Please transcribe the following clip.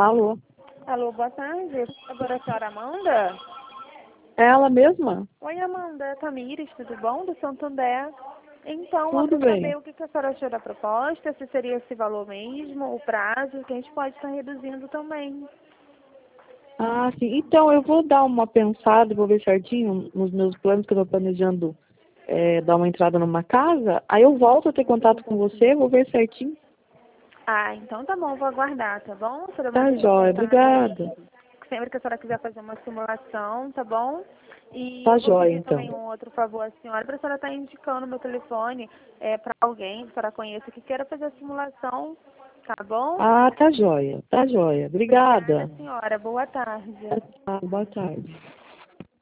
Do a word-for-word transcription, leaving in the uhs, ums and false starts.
Alô? Alô, boa tarde. Agora a senhora Amanda? É ela mesma? Oi, Amanda. É Tamires, tudo bom? Do Santander. Então, é Tudo para bem. saber o que que a senhora achou da proposta, se seria esse valor mesmo, o prazo, que a gente pode estar reduzindo também. Ah, sim. Então, eu vou dar uma pensada, vou ver certinho nos meus planos que eu estou planejando é, dar uma entrada numa casa. Aí eu volto a ter contato com você, vou ver certinho. Ah, então tá bom, vou aguardar, tá bom? A senhora Tá mantém meu jóia, contato aí. obrigada. Sempre que a senhora quiser fazer uma simulação, tá bom? E Tá eu vou jóia, pedir então. também um outro favor à senhora, para a senhora estar indicando meu telefone é, para alguém que a senhora conheça que queira fazer a simulação, tá bom? Ah, tá jóia, tá jóia. Obrigada, Obrigada. senhora. Boa tarde. Boa tarde.